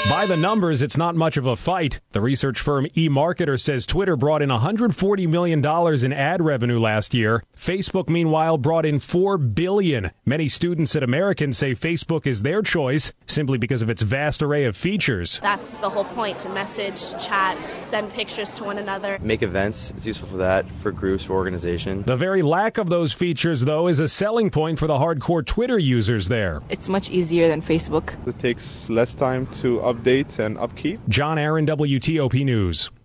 By the numbers, it's not much of a fight. The research firm eMarketer says Twitter brought in $140 million in ad revenue last year. Facebook, meanwhile, brought in $4 billion. Many students at American say Facebook is their choice simply because of its vast array of features. That's the whole point, to message, chat, send pictures to one another. Make events. It's useful for that, for groups, for organization. The very lack of those features, though, is a selling point for the hardcore Twitter users there. It's much easier than Facebook. It takes less time to update and upkeep. John Aaron, WTOP News.